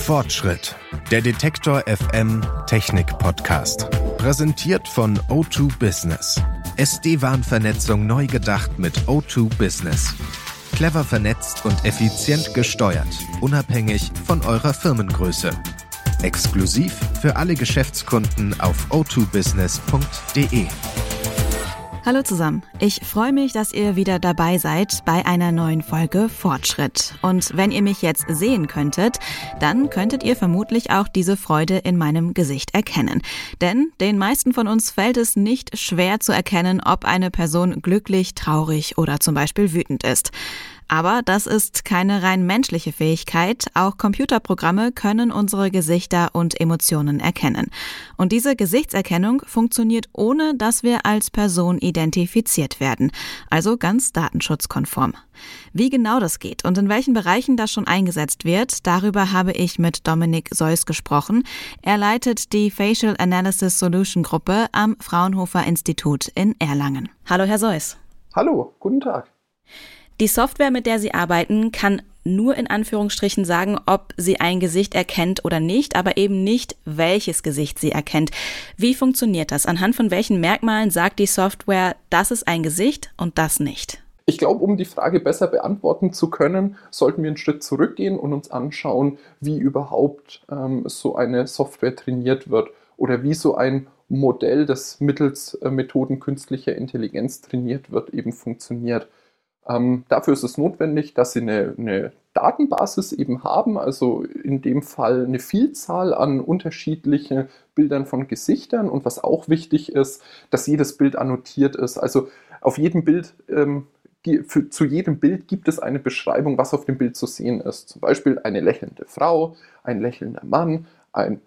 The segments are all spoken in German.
Fortschritt. Der Detektor FM Technik Podcast. Präsentiert von O2 Business. SD-WAN-Vernetzung neu gedacht mit O2 Business. Clever vernetzt und effizient gesteuert, unabhängig von eurer Firmengröße. Exklusiv für alle Geschäftskunden auf o2business.de. Hallo zusammen, ich freue mich, dass ihr wieder dabei seid bei einer neuen Folge Fortschritt. Und wenn ihr mich jetzt sehen könntet, dann könntet ihr vermutlich auch diese Freude in meinem Gesicht erkennen. Denn den meisten von uns fällt es nicht schwer zu erkennen, ob eine Person glücklich, traurig oder zum Beispiel wütend ist. Aber das ist keine rein menschliche Fähigkeit. Auch Computerprogramme können unsere Gesichter und Emotionen erkennen. Und diese Gesichtserkennung funktioniert, ohne dass wir als Person identifiziert werden. Also ganz datenschutzkonform. Wie genau das geht und in welchen Bereichen das schon eingesetzt wird, darüber habe ich mit Dominik Seuss gesprochen. Er leitet die Facial Analysis Solution Gruppe am Fraunhofer Institut in Erlangen. Hallo, Herr Seuss. Hallo, guten Tag. Die Software, mit der Sie arbeiten, kann nur in Anführungsstrichen sagen, ob sie ein Gesicht erkennt oder nicht, aber eben nicht, welches Gesicht sie erkennt. Wie funktioniert das? Anhand von welchen Merkmalen sagt die Software, das ist ein Gesicht und das nicht? Ich glaube, um die Frage besser beantworten zu können, sollten wir einen Schritt zurückgehen und uns anschauen, wie überhaupt so eine Software trainiert wird oder wie so ein Modell, das mittels Methoden künstlicher Intelligenz trainiert wird, eben funktioniert. Dafür ist es notwendig, dass Sie eine Datenbasis eben haben, also in dem Fall eine Vielzahl an unterschiedlichen Bildern von Gesichtern, und was auch wichtig ist, dass jedes Bild annotiert ist. Also auf jedem Bild, zu jedem Bild gibt es eine Beschreibung, was auf dem Bild zu sehen ist. Zum Beispiel eine lächelnde Frau, ein lächelnder Mann, ein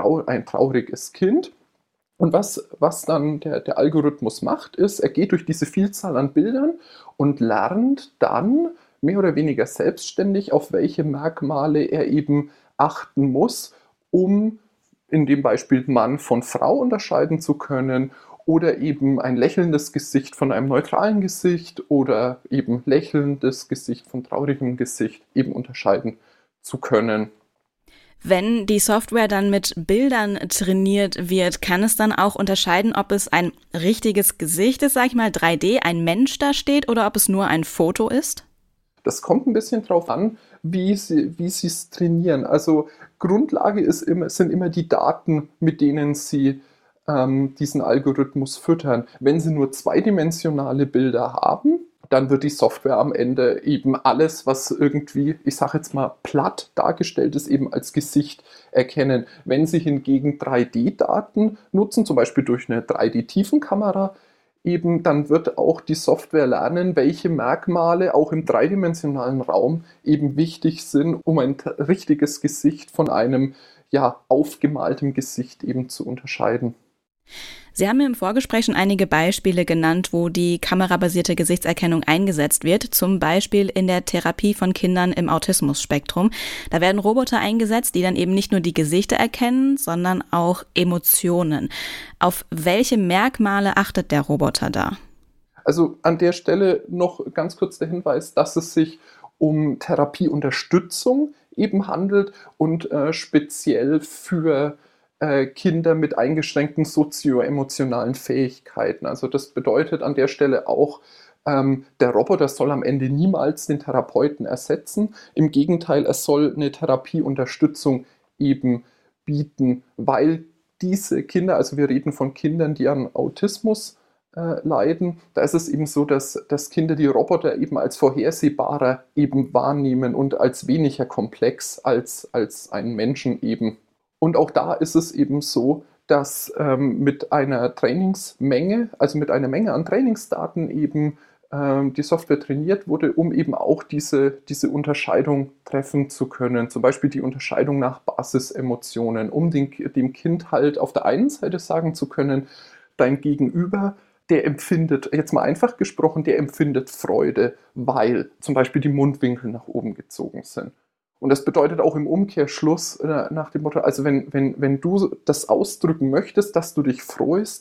trauriges Kind. Und was dann der Algorithmus macht, ist, er geht durch diese Vielzahl an Bildern und lernt dann mehr oder weniger selbstständig, auf welche Merkmale er eben achten muss, um in dem Beispiel Mann von Frau unterscheiden zu können oder eben ein lächelndes Gesicht von einem neutralen Gesicht oder eben lächelndes Gesicht von traurigem Gesicht eben unterscheiden zu können. Wenn die Software dann mit Bildern trainiert wird, kann es dann auch unterscheiden, ob es ein richtiges Gesicht ist, sag ich mal 3D, ein Mensch da steht, oder ob es nur ein Foto ist? Das kommt ein bisschen drauf an, wie Sie es trainieren. Also Grundlage sind immer die Daten, mit denen Sie diesen Algorithmus füttern. Wenn Sie nur zweidimensionale Bilder haben, dann wird die Software am Ende eben alles, was irgendwie, ich sage jetzt mal, platt dargestellt ist, eben als Gesicht erkennen. Wenn Sie hingegen 3D-Daten nutzen, zum Beispiel durch eine 3D-Tiefenkamera, eben, dann wird auch die Software lernen, welche Merkmale auch im dreidimensionalen Raum eben wichtig sind, um ein richtiges Gesicht von einem aufgemaltem Gesicht eben zu unterscheiden. Sie haben mir im Vorgespräch schon einige Beispiele genannt, wo die kamerabasierte Gesichtserkennung eingesetzt wird, zum Beispiel in der Therapie von Kindern im Autismus-Spektrum. Da werden Roboter eingesetzt, die dann eben nicht nur die Gesichter erkennen, sondern auch Emotionen. Auf welche Merkmale achtet der Roboter da? Also an der Stelle noch ganz kurz der Hinweis, dass es sich um Therapieunterstützung eben handelt und speziell für Kinder mit eingeschränkten sozioemotionalen Fähigkeiten. Also das bedeutet an der Stelle auch, der Roboter soll am Ende niemals den Therapeuten ersetzen. Im Gegenteil, er soll eine Therapieunterstützung eben bieten, weil diese Kinder, also wir reden von Kindern, die an Autismus leiden, da ist es eben so, dass Kinder die Roboter eben als vorhersehbarer eben wahrnehmen und als weniger komplex als einen Menschen eben. Und auch da ist es eben so, dass mit einer Trainingsmenge, also mit einer Menge an Trainingsdaten eben die Software trainiert wurde, um eben auch diese Unterscheidung treffen zu können. Zum Beispiel die Unterscheidung nach Basisemotionen, um dem Kind halt auf der einen Seite sagen zu können, dein Gegenüber, der empfindet, jetzt mal einfach gesprochen, der empfindet Freude, weil zum Beispiel die Mundwinkel nach oben gezogen sind. Und das bedeutet auch im Umkehrschluss nach dem Motto, also wenn du das ausdrücken möchtest, dass du dich freust,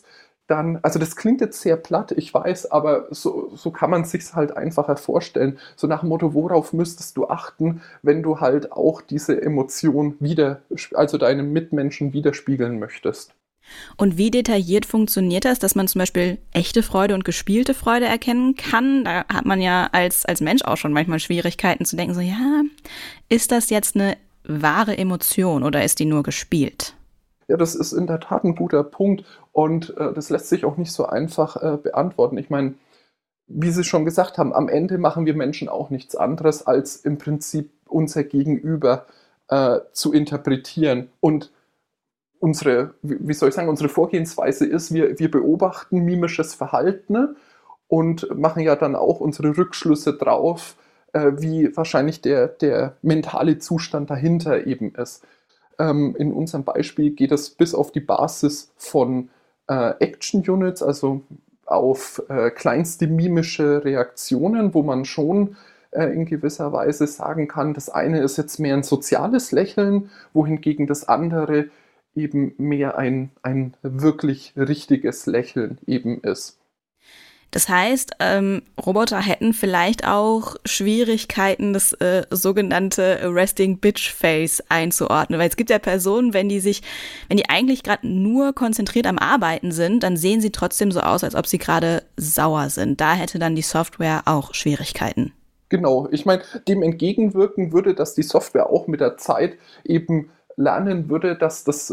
dann, also das klingt jetzt sehr platt, ich weiß, aber so kann man es sich halt einfacher vorstellen. So nach dem Motto, worauf müsstest du achten, wenn du halt auch diese Emotion also deinem Mitmenschen widerspiegeln möchtest. Und wie detailliert funktioniert das, dass man zum Beispiel echte Freude und gespielte Freude erkennen kann? Da hat man ja als Mensch auch schon manchmal Schwierigkeiten zu denken, so ja, ist das jetzt eine wahre Emotion oder ist die nur gespielt? Ja, das ist in der Tat ein guter Punkt und das lässt sich auch nicht so einfach beantworten. Ich meine, wie Sie schon gesagt haben, am Ende machen wir Menschen auch nichts anderes, als im Prinzip unser Gegenüber zu interpretieren. Und unsere Vorgehensweise ist, wir beobachten mimisches Verhalten und machen ja dann auch unsere Rückschlüsse drauf, wie wahrscheinlich der mentale Zustand dahinter eben ist. In unserem Beispiel geht es bis auf die Basis von Action Units, also auf kleinste mimische Reaktionen, wo man schon in gewisser Weise sagen kann, das eine ist jetzt mehr ein soziales Lächeln, wohingegen das andere eben mehr ein wirklich richtiges Lächeln eben ist. Das heißt, Roboter hätten vielleicht auch Schwierigkeiten, das sogenannte Resting Bitch Face einzuordnen. Weil es gibt ja Personen, wenn die eigentlich gerade nur konzentriert am Arbeiten sind, dann sehen sie trotzdem so aus, als ob sie gerade sauer sind. Da hätte dann die Software auch Schwierigkeiten. Genau, ich meine, dem entgegenwirken würde, dass die Software auch mit der Zeit eben lernen würde, dass das,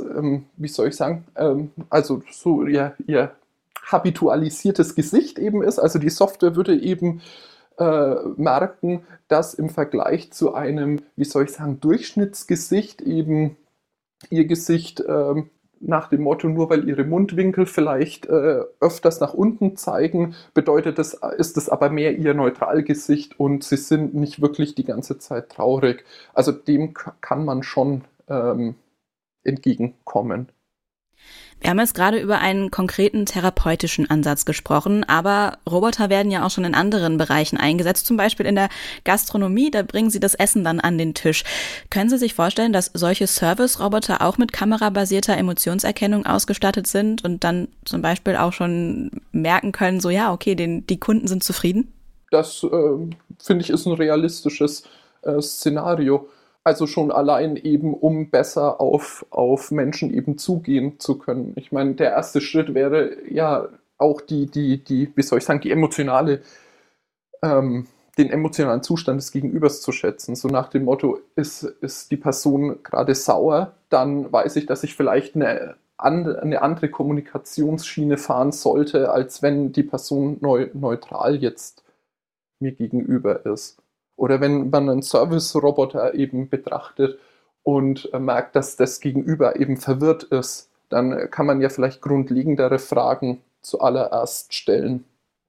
also so ihr habitualisiertes Gesicht eben ist. Also die Software würde eben merken, dass im Vergleich zu einem, Durchschnittsgesicht eben ihr Gesicht nach dem Motto, nur weil ihre Mundwinkel vielleicht öfters nach unten zeigen, ist es aber mehr ihr Neutralgesicht und sie sind nicht wirklich die ganze Zeit traurig. Also dem kann man schon entgegenkommen. Wir haben jetzt gerade über einen konkreten therapeutischen Ansatz gesprochen, aber Roboter werden ja auch schon in anderen Bereichen eingesetzt, zum Beispiel in der Gastronomie, da bringen sie das Essen dann an den Tisch. Können Sie sich vorstellen, dass solche Service-Roboter auch mit kamerabasierter Emotionserkennung ausgestattet sind und dann zum Beispiel auch schon merken können, so ja, okay, die Kunden sind zufrieden? Das, finde ich, ist ein realistisches Szenario. Also schon allein eben, um besser auf Menschen eben zugehen zu können. Ich meine, der erste Schritt wäre ja auch den emotionalen Zustand des Gegenübers zu schätzen. So nach dem Motto, ist die Person gerade sauer, dann weiß ich, dass ich vielleicht eine andere Kommunikationsschiene fahren sollte, als wenn die Person neutral jetzt mir gegenüber ist. Oder wenn man einen Service-Roboter eben betrachtet und merkt, dass das Gegenüber eben verwirrt ist, dann kann man ja vielleicht grundlegendere Fragen zuallererst stellen.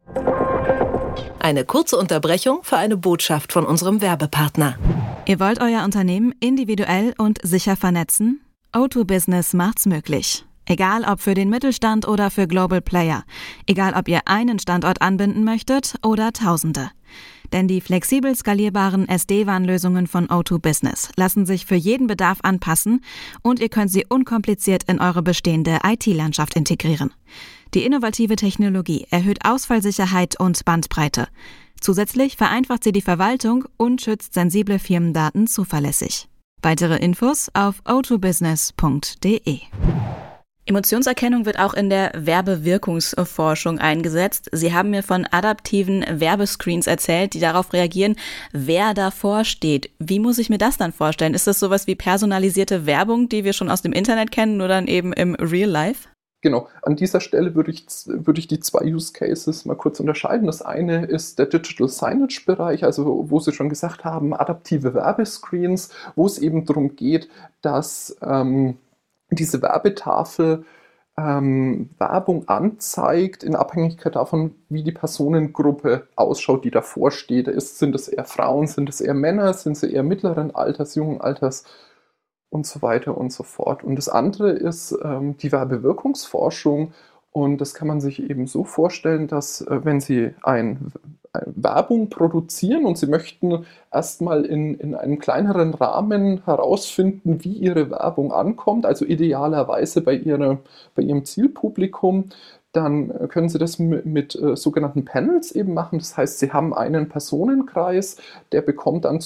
Eine kurze Unterbrechung für eine Botschaft von unserem Werbepartner. Ihr wollt euer Unternehmen individuell und sicher vernetzen? O2 Business macht's möglich. Egal ob für den Mittelstand oder für Global Player. Egal ob ihr einen Standort anbinden möchtet oder Tausende. Denn die flexibel skalierbaren SD-WAN-Lösungen von O2 Business lassen sich für jeden Bedarf anpassen und ihr könnt sie unkompliziert in eure bestehende IT-Landschaft integrieren. Die innovative Technologie erhöht Ausfallsicherheit und Bandbreite. Zusätzlich vereinfacht sie die Verwaltung und schützt sensible Firmendaten zuverlässig. Weitere Infos auf o2business.de. Emotionserkennung wird auch in der Werbewirkungsforschung eingesetzt. Sie haben mir von adaptiven Werbescreens erzählt, die darauf reagieren, wer davor steht. Wie muss ich mir das dann vorstellen? Ist das sowas wie personalisierte Werbung, die wir schon aus dem Internet kennen, nur dann eben im Real Life? Genau, an dieser Stelle würde ich die zwei Use Cases mal kurz unterscheiden. Das eine ist der Digital Signage-Bereich, also wo Sie schon gesagt haben, adaptive Werbescreens, wo es eben darum geht, dass diese Werbetafel Werbung anzeigt, in Abhängigkeit davon, wie die Personengruppe ausschaut, die davor steht. Sind es eher Frauen, sind es eher Männer, sind sie eher mittleren Alters, jungen Alters und so weiter und so fort. Und das andere ist die Werbewirkungsforschung. Und das kann man sich eben so vorstellen, dass wenn Sie eine Werbung produzieren und Sie möchten erstmal in einem kleineren Rahmen herausfinden, wie Ihre Werbung ankommt, also idealerweise bei Ihrem Zielpublikum, dann können Sie das mit sogenannten Panels eben machen. Das heißt, Sie haben einen Personenkreis, der bekommt dann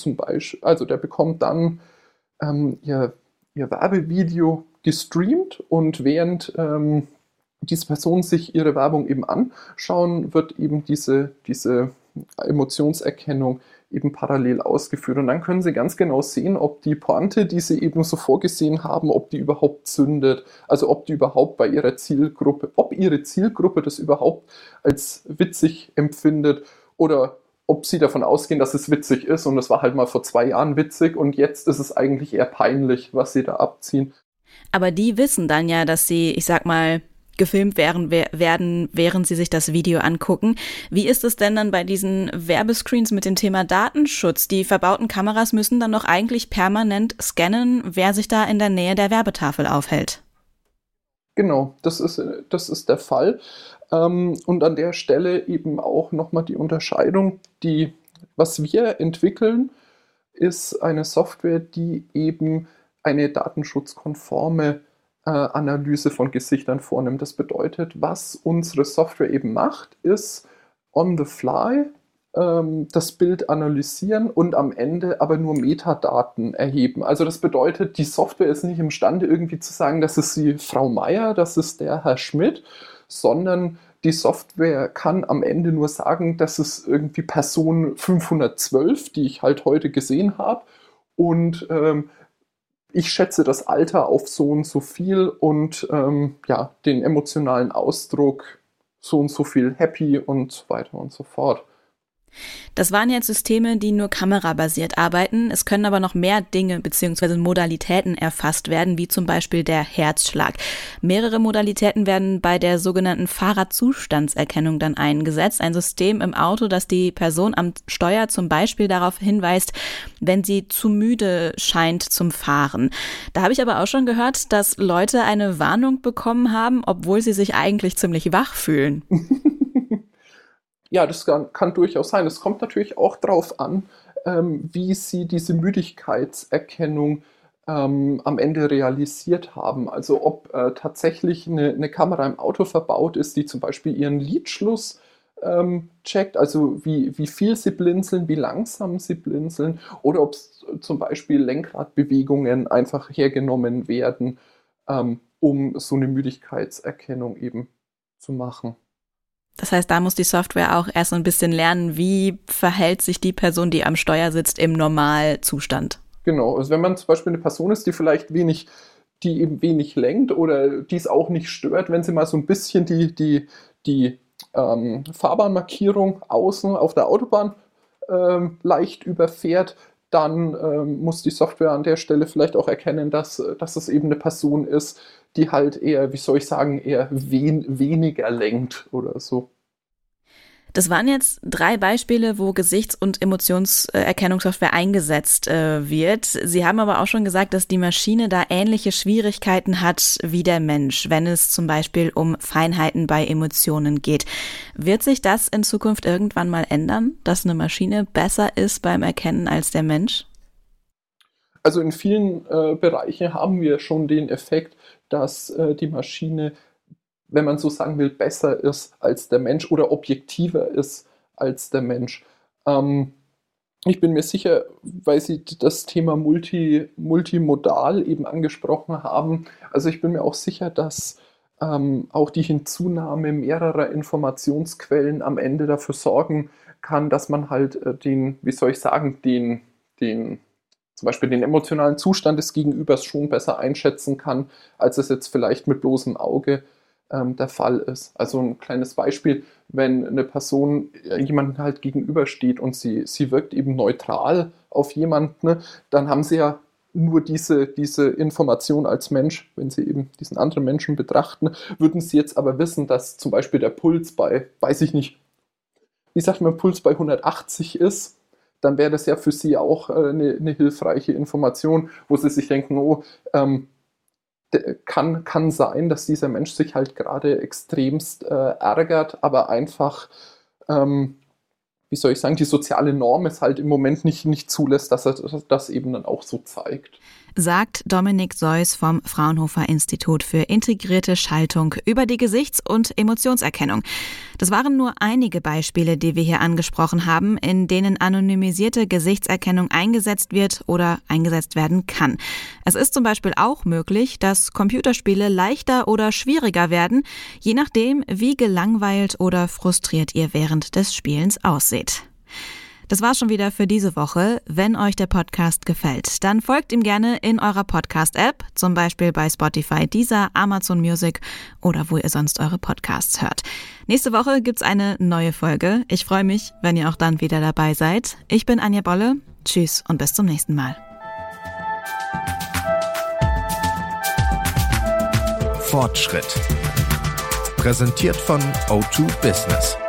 ihr Werbevideo gestreamt, und während diese Personen sich ihre Werbung eben anschauen, wird eben diese Emotionserkennung eben parallel ausgeführt. Und dann können Sie ganz genau sehen, ob die Pointe, die Sie eben so vorgesehen haben, ob die überhaupt zündet. Also ob die überhaupt bei Ihrer Zielgruppe, ob Ihre Zielgruppe das überhaupt als witzig empfindet, oder ob Sie davon ausgehen, dass es witzig ist und es war halt mal vor 2 Jahren witzig und jetzt ist es eigentlich eher peinlich, was Sie da abziehen. Aber die wissen dann ja, dass sie, ich sag mal, gefilmt werden, während sie sich das Video angucken. Wie ist es denn dann bei diesen Werbescreens mit dem Thema Datenschutz? Die verbauten Kameras müssen dann doch eigentlich permanent scannen, wer sich da in der Nähe der Werbetafel aufhält. Genau, das ist der Fall. Und an der Stelle eben auch nochmal die Unterscheidung, was wir entwickeln, ist eine Software, die eben eine datenschutzkonforme Analyse von Gesichtern vornimmt. Das bedeutet, was unsere Software eben macht, ist on the fly das Bild analysieren und am Ende aber nur Metadaten erheben. Also das bedeutet, die Software ist nicht imstande irgendwie zu sagen, das ist die Frau Meier, das ist der Herr Schmidt, sondern die Software kann am Ende nur sagen, das ist irgendwie Person 512, die ich halt heute gesehen habe, und ich schätze das Alter auf so und so viel und den emotionalen Ausdruck so und so viel happy und so weiter und so fort. Das waren jetzt Systeme, die nur kamerabasiert arbeiten. Es können aber noch mehr Dinge bzw. Modalitäten erfasst werden, wie zum Beispiel der Herzschlag. Mehrere Modalitäten werden bei der sogenannten Fahrradzustandserkennung dann eingesetzt. Ein System im Auto, das die Person am Steuer zum Beispiel darauf hinweist, wenn sie zu müde scheint zum Fahren. Da habe ich aber auch schon gehört, dass Leute eine Warnung bekommen haben, obwohl sie sich eigentlich ziemlich wach fühlen. Ja, das kann durchaus sein. Es kommt natürlich auch darauf an, wie Sie diese Müdigkeitserkennung am Ende realisiert haben. Also ob tatsächlich eine Kamera im Auto verbaut ist, die zum Beispiel Ihren Lidschluss checkt, also wie viel Sie blinzeln, wie langsam Sie blinzeln, oder ob zum Beispiel Lenkradbewegungen einfach hergenommen werden, um so eine Müdigkeitserkennung eben zu machen. Das heißt, da muss die Software auch erst so ein bisschen lernen, wie verhält sich die Person, die am Steuer sitzt, im Normalzustand. Genau, also wenn man zum Beispiel eine Person ist, die eben wenig lenkt oder die es auch nicht stört, wenn sie mal so ein bisschen die Fahrbahnmarkierung außen auf der Autobahn leicht überfährt, dann muss die Software an der Stelle vielleicht auch erkennen, dass es eben eine Person ist, die halt eher, eher weniger lenkt oder so. Das waren jetzt 3 Beispiele, wo Gesichts- und Emotionserkennungssoftware eingesetzt wird. Sie haben aber auch schon gesagt, dass die Maschine da ähnliche Schwierigkeiten hat wie der Mensch, wenn es zum Beispiel um Feinheiten bei Emotionen geht. Wird sich das in Zukunft irgendwann mal ändern, dass eine Maschine besser ist beim Erkennen als der Mensch? Also in vielen Bereichen haben wir schon den Effekt, dass die Maschine, wenn man so sagen will, besser ist als der Mensch oder objektiver ist als der Mensch. Ich bin mir sicher, weil Sie das Thema multimodal eben angesprochen haben, also ich bin mir auch sicher, dass auch die Hinzunahme mehrerer Informationsquellen am Ende dafür sorgen kann, dass man halt zum Beispiel den emotionalen Zustand des Gegenübers schon besser einschätzen kann, als es jetzt vielleicht mit bloßem Auge der Fall ist. Also ein kleines Beispiel, wenn eine Person jemandem halt gegenübersteht und sie wirkt eben neutral auf jemanden, ne, dann haben sie ja nur diese Information als Mensch. Wenn sie eben diesen anderen Menschen betrachten, würden sie jetzt aber wissen, dass zum Beispiel der Puls bei, Puls bei 180 ist, dann wäre das ja für sie auch eine hilfreiche Information, wo sie sich denken, kann sein, dass dieser Mensch sich halt gerade extremst ärgert, aber einfach, die soziale Norm es halt im Moment nicht zulässt, dass er das eben dann auch so zeigt. sagt Dominik Seuss vom Fraunhofer Institut für integrierte Schaltung über die Gesichts- und Emotionserkennung. Das waren nur einige Beispiele, die wir hier angesprochen haben, in denen anonymisierte Gesichtserkennung eingesetzt wird oder eingesetzt werden kann. Es ist zum Beispiel auch möglich, dass Computerspiele leichter oder schwieriger werden, je nachdem, wie gelangweilt oder frustriert ihr während des Spielens ausseht. Das war's schon wieder für diese Woche. Wenn euch der Podcast gefällt, dann folgt ihm gerne in eurer Podcast-App, zum Beispiel bei Spotify, Deezer, Amazon Music oder wo ihr sonst eure Podcasts hört. Nächste Woche gibt's eine neue Folge. Ich freue mich, wenn ihr auch dann wieder dabei seid. Ich bin Anja Bolle. Tschüss und bis zum nächsten Mal. Fortschritt. Präsentiert von O2 Business.